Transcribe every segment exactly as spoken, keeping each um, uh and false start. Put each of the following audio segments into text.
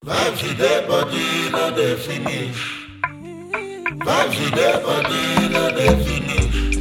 Vibes with their body, no they finish. Vibes with their body, no they finish.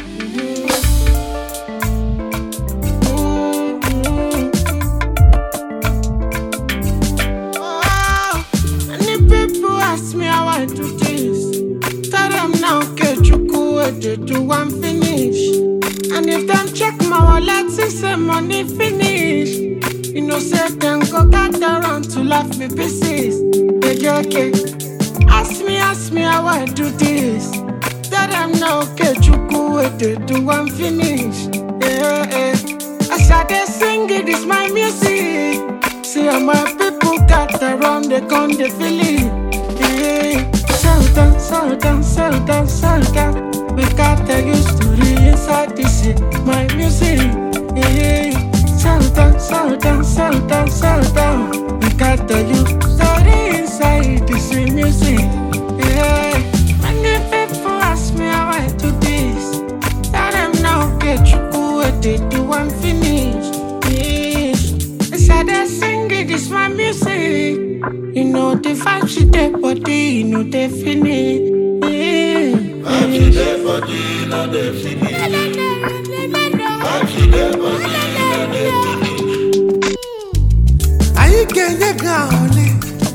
Oh, many people ask me how I do this. Tell them now, Kechuku, what they do, I'm finished. And if them check my wallet, see say money finish. You know, say them go gather around to laugh me pieces. They okay. Ask me, ask me how I do this. Tell them now, Kechuku, what they do, I'm finished. Yeah, yeah. As I dey sing it, it's my music. See how my people gather around, they come, they feel it. Yeah. Settle down, settle down, settle down, settle down. We got the story inside this shit, my music. Yeah. Settle down, settle down, settle down, settle down. We got the story inside this music. Yeah. Many people ask me how I do this. Tell them now, get you cool, what they do, I'm finished. Yeah. As I dey sing it, it's my music. You know the vibe, she dey body, you know they finish. Yeah. Vibes with their body, no they finish. Vibes with their body, no they finish. Ayi kenye gaole,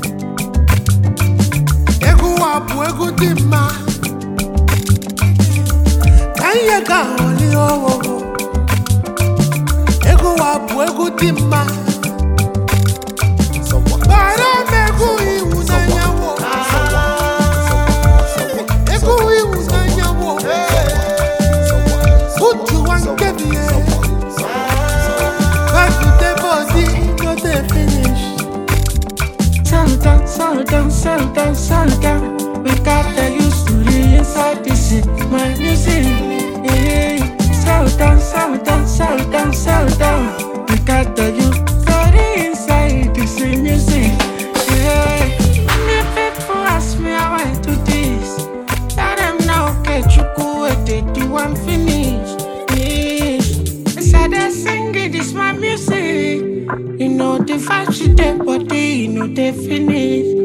egu wapu egu dima. Kenye gaole oh oh oh, egu wapu egu dima. Bara megu iwu na nyawo, egu iwu na nyawo. Utu wankebi eh, but the body no dey finish. Settle down, settle down, settle down, settle down. We got the story inside this shit, my music. Yeah. Settle down, settle down, settle down, settle down. We got the story inside this music. Yeah. Many people ask me how I do this. Tell them now, Kechuku, what they do, I'm finished. Yeah. As I dey sing it, it's my music. You know the vibe, she dey body, you know they finish.